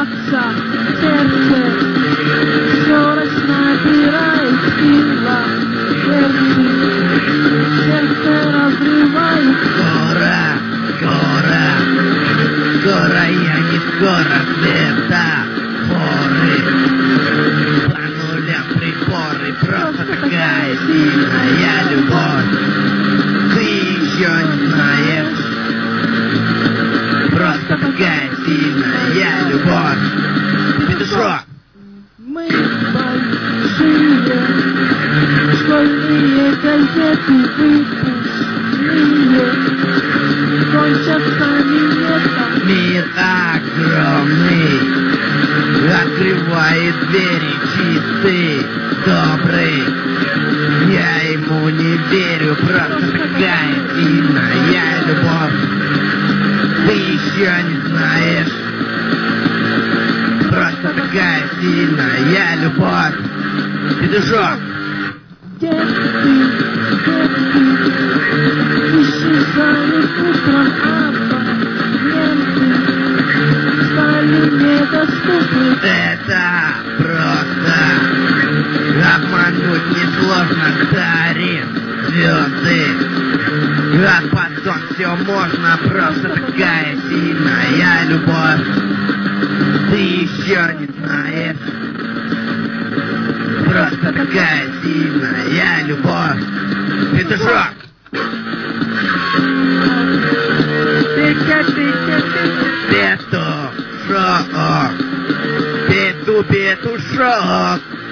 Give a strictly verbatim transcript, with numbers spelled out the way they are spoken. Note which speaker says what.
Speaker 1: бьется сердце, скорость набирает сила, сердце, сердце разрывает.
Speaker 2: Скоро, скоро, скоро я не скоро света, хоры, по нулям приборы, просто такая сильная любовь. Ты еще не знаешь, просто такая сильная любовь. Петушок!
Speaker 1: Мы большие, школьные газеты выпускные, кончатся минета.
Speaker 2: Мир огромный, открывает двери чистый, добрый. Я ему не верю, просто такая сильная любовь. Ты еще не знаешь, просто такая сильная любовь. Петушок!
Speaker 1: Детки, детки, исчезают утром абоненты, стали недоступны.
Speaker 2: Это просто обмануть несложно, дарит звезды. А потом все можно, просто такая сильная любовь. Ты еще не знаешь, просто такая сильная любовь. Петушок! Петушок! Пету, петушок!